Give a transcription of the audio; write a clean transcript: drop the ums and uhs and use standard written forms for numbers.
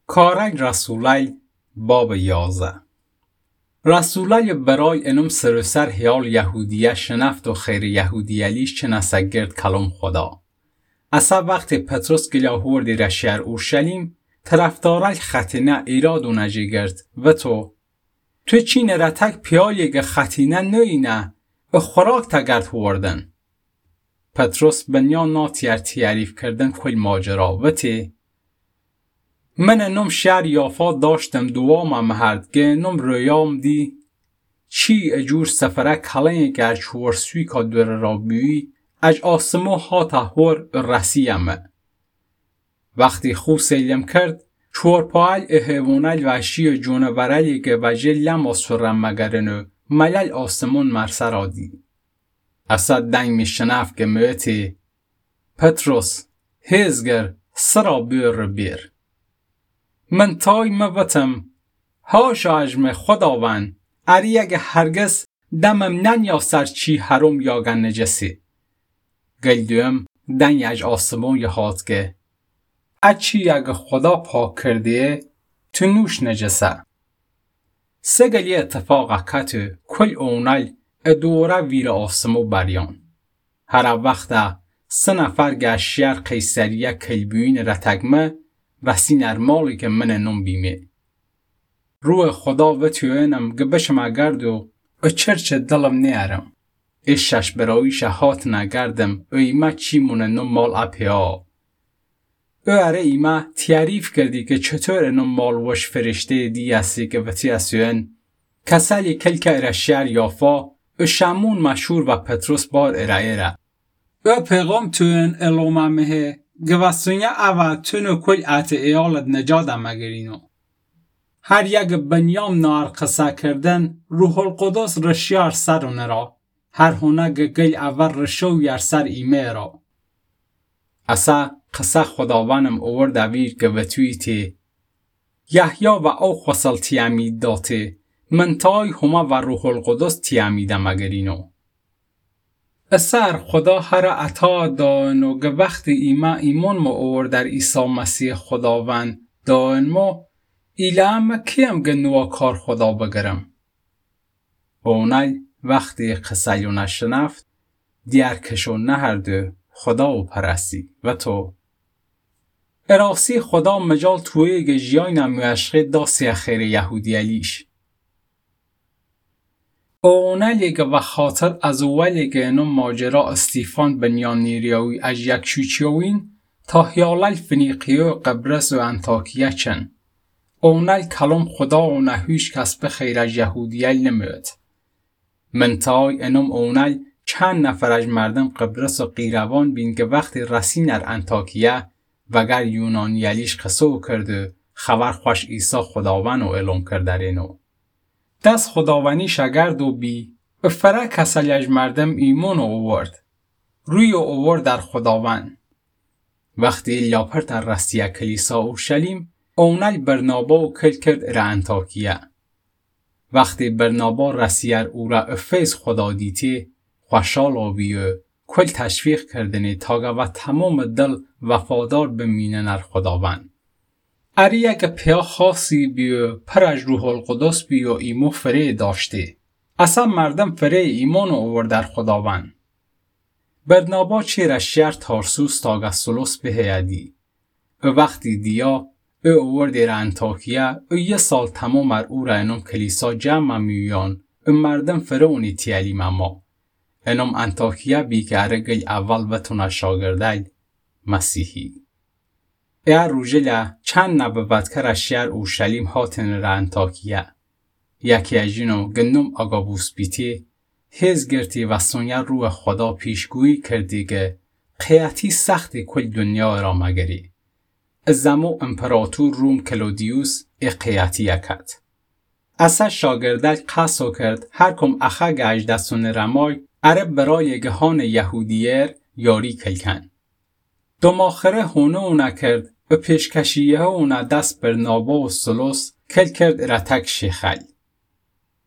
کارک رسولای باب 11 رسولای برای انم سر حیال یهودیه شنفت و خیر یهودیلیش چه نسگرد کلام خدا. اصلا وقت پتروس گلاهوردی را شهر اورشلیم طرفدارای ختنه ایراد و نجی گرد و تو چین رتک پیالی که ختنه نوینه و خوراک تگرد هوردن. پتروس بنیان ناتیر تعریف کردن کل ماجرا و تی من انم شهر یافا داشتم دوام مهرد که انم رویام دی چی اجور سفره کلنی که چورسوی که دور را بیوی اج آسمو ها تهور رسیمه. وقتی خو سیلم کرد چورپایل احوانل وحشی جونورالی که وجه لماس فرم مگرنو ملل آسمون مرسر آدی. اصد دنگ میشنف که مویتی پتروس هزگر سرا بیر. من تای موتم هاشا اجم خداوند اری اگه هرگز دمم ننیا سر چی حروم یاگن نجسی. گلدویم دنگ اج آسمون یهات که اچی اگه خدا پاک کرده تو نوش نجسه. سگلی اتفاق کتو کل اونال ادوره ویر آسمو بریان. هر وقت 3 نفر گشیر قیصریه کلبوین رتگمه وسین ارمالی که من نم بیمه. روح خدا و توینم گبشم اگرد و چرچ دلم نیارم. ایشش برایش هات نگردم و ایمه چی مونه نم مال اپیا. او اره ایمه تعریف کردی که چطور نم مال وش فرشته دیاسی که وطی اسیون کسالی کلک ارشیر یافا او شمون مشهور و پتروس بار اره. او پیغام توین الوممه گوستونیا اول تونو کل ات ایالت نجادم مگرینو. هر یک بنیام نار قصه کردن روح القدس رشیار سرونه را. هر هونه گل اول رشو یر سر ایمه را. اصا قصه خداوانم اوور دویر گوتوی تی. یحیی و او خسل تیامید داته. من تای همه و روح القدس تیامیده مگرینو. اثر خدا هر عطا دانو که وقتی ایمان ما اور در عیسی مسیح خداوند دان ما ایلام کیم گنوا کار خدا بگرم. اونای وقتی قصه نشنفت دیار کشو نهرده خدا و پرستی و تو اراسی خدا مجال توی گجیای نمیاشقی داسی خیر یهودیلیش. اونالی که و خاطر از اولی که انو ماجرا استیفان بنیان نیریاوی از یک شوچیوین تا هیالال فنیقیو قبرس و انتاکیه چن. اونال کلام خدا و نهویش کسب خیر از یهودیل نمید. من تای انم اونال چند نفر از مردم قبرس و قیروان بین که وقتی رسین ار انتاکیه وگر یونانیلیش قصو کرده خبر خوش عیسی خداوند و اعلام کردرینو. دست خداوندی شگرد و بی به فرق کسلی از مردم ایمان اوورد. روی اوورد در خداوند. وقتی لاپرت رستیه کلیسا اورشلیم اونال برنابا و کل کرد ار انتاکیه. وقتی برنابا رسیر او را افیز خدا دیتی خوشحال آبیو کل تشویق کردنی تاگه و تمام دل وفادار بمینن ار خداوند. اری یک پیا خاصی بیو پر از روح القدس بیو ایمو فره داشته. اصلا مردم فره ایمان اوور در خداوند. برنابا چی را شهر تارسوس تاگه سلوس به هیدی. و وقتی دیا او اوور در انتاکیه او 1 سال تمام او را انم کلیسا جمع میویان و مردم فره اونی تیالیم اما. انم انتاکیه بی که ارگل اول بتونه شاگردل مسیحی. ایر روژله چند نبوتکر از شهر اورشلیم هاتن را انتاکیه. یکی اجینو گنم آگابوس بیتی هز گرتی و سونیا روح خدا پیشگویی کردی که قیاتی سخت کل دنیا را مگری. زمو امپراتور روم کلودیوس قیاتی یکد. اصلا شاگردل قصو کرد هر کم اخه گجدستون رمای عرب برای گهان یهودیر یاری کلکن. دماخره هونه اونه کرد و پیشکشیه اونه دست برنابا و سلوس کل کرد رتک شیخل.